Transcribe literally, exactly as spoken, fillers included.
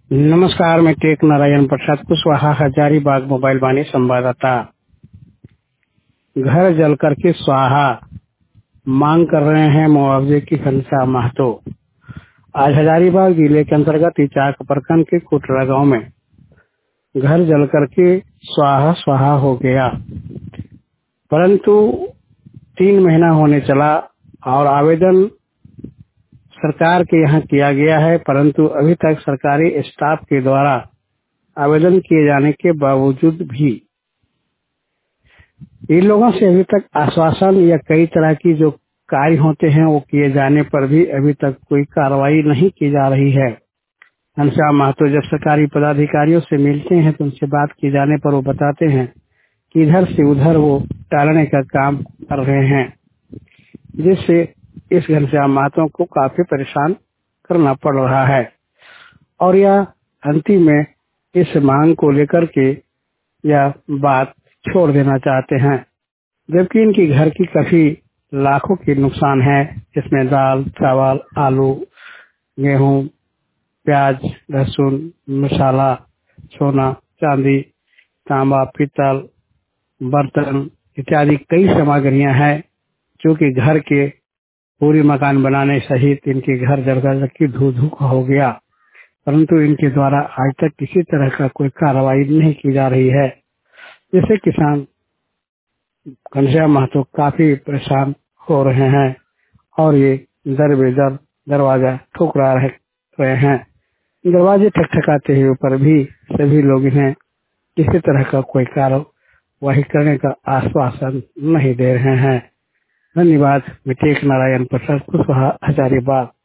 नमस्कार, मैं टेक नारायण प्रसाद कुशवाहा, हजारीबाग मोबाइल वाणी संवाददाता। घर जल करके स्वाहा, मांग कर रहे हैं मुआवजे की घनश्याम महतो। आज हजारीबाग जिले के अंतर्गत इचाक प्रखंड के कुटरा गांव में घर जल करके स्वाहा स्वाहा हो गया, परंतु तीन महीना होने चला और आवेदन सरकार के यहाँ किया गया है, परंतु अभी तक सरकारी स्टाफ के द्वारा आवेदन किए जाने के बावजूद भी इन लोगों से अभी तक आश्वासन या कई तरह की जो कार्य होते हैं वो किए जाने पर भी अभी तक कोई कार्रवाई नहीं की जा रही है। घनश्याम महतो जब सरकारी पदाधिकारियों से मिलते हैं तो उनसे बात किए जाने पर वो बताते हैं कि इधर से उधर वो टालने का काम कर रहे हैं, जिससे इस घनश्याम महतो को काफी परेशान करना पड़ रहा है। और यह अंतिम में इस मांग को लेकर के यह बात छोड़ देना चाहते हैं, जबकि इनकी घर की काफी लाखों की नुकसान है, जिसमें दाल, चावल, आलू, गेहूं, प्याज, लहसुन, मसाला, सोना, चांदी, तांबा, पीतल, बर्तन इत्यादि कई सामग्रियां हैं, जो कि घर के पूरी मकान बनाने सहित इनके घर जल की धू धू हो गया, परंतु इनके द्वारा आज तक किसी तरह का कोई कार्रवाई नहीं की जा रही है, जिससे किसान घनश्याम महतो काफी परेशान हो रहे हैं और ये दर बेदर दरवाजा ठुकरा रहे हैं। दरवाजे ठकठकाते हुए पर भी सभी लोग इन्हें किसी तरह का कोई कार्रवाई करने का आश्वासन नहीं दे रहे हैं। धन्यवाद। मैं टेक नारायण प्रसाद कुशवाहा, हजारीबाग।